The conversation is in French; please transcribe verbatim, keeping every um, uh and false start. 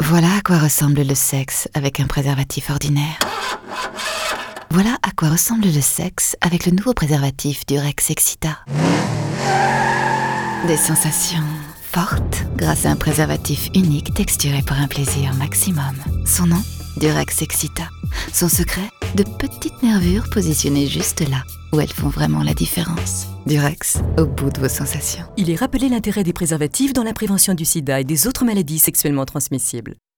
Voilà à quoi ressemble le sexe avec un préservatif ordinaire. Voilà à quoi ressemble le sexe avec le nouveau préservatif Durex Excita. Des sensations fortes grâce à un préservatif unique texturé pour un plaisir maximum. Son nom, Durex Excita. Son secret, de petites nervures positionnées juste là, où elles font vraiment la différence. Durex, au bout de vos sensations. Il est rappelé l'intérêt des préservatifs dans la prévention du sida et des autres maladies sexuellement transmissibles.